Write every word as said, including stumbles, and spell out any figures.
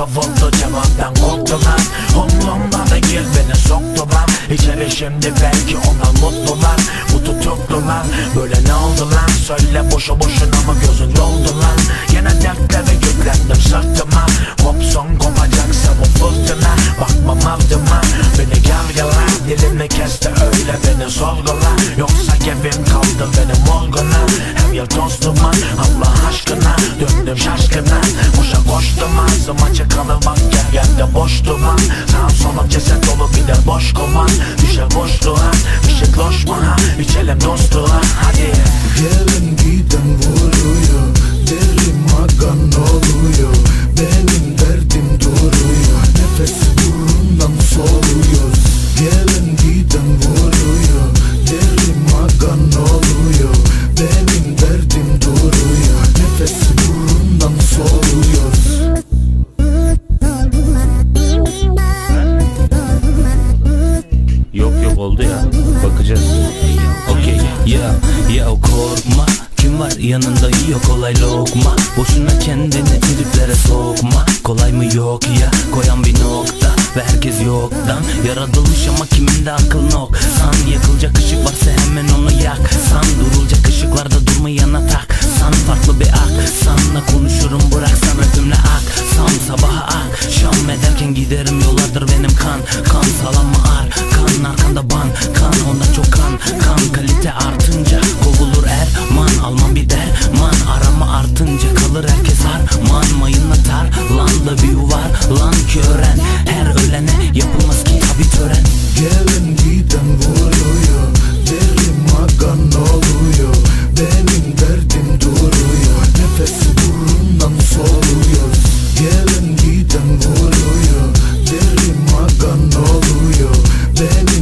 savurdu, cevaptan korktu lan. Umrumda değil, beni soktu lan İçeri şimdi belki onlar mutlular. Bu tutuklular böyle ne oldu lan? Söyle boşu boşuna mı gözün doldu lan? Yine dertlere yüklendim sırtıma. Kopsun kopacaksa bu fırtına. Bakmam ardıma, beni gergeler. Dilini kesti öyle beni sorgula. Yoksa evim kaldı benim morguna. Her yer toz duman Allah aşkına. Döndüm şaşkına, boşa koştum ağzım açık kalır bak gel yerde boş duman. Sağım solum ceset dolu bir de boş kovan. Düşer boşluğa ışık loş mu ha? İçelim dostluğa hadi. Gelin giden vuruyor, derim aga ne oluyor? Benim derdim duruyor, nefesi burundan soluyor. Gelin giden vuruyor, derim aga ne oluyor? Benim derdim duruyor, nefesi burundan soluyor. Yok yok oldu ya, bakacağız. Okey ya ya korkma, kim var yanında yiyor kolay lokma. Boşuna kendini triplere sokma. Kolay mı yok ya, koyan bir nokta ve herkes yoktan yaratılmış ama kiminde akıl nok. San yakılacak ışık varsa hemen onu yak. San durulacak ışıklarda durmayana tak. San farklı bir ak, sanla konuşurum bırak sana cümle ak. San sabaha ak, şam ederken giderim yollardır benim kan. Kan salam mı ar, kan arkanda ban. Kan ondan çok kan, kan kalite artınca kovulur er. Man alma bir derman, arama artınca kalır herkes harman. Mayınla tar, lan da bir var, lan ki öğren. Her ölene yapılmaz ki tabi tören. Gelin giden vuruyor, derim aga ne oluyor? Benim derdim duruyor, nefesi burundan soluyor. Gelin giden vuruyor, derim aga ne oluyor? Benim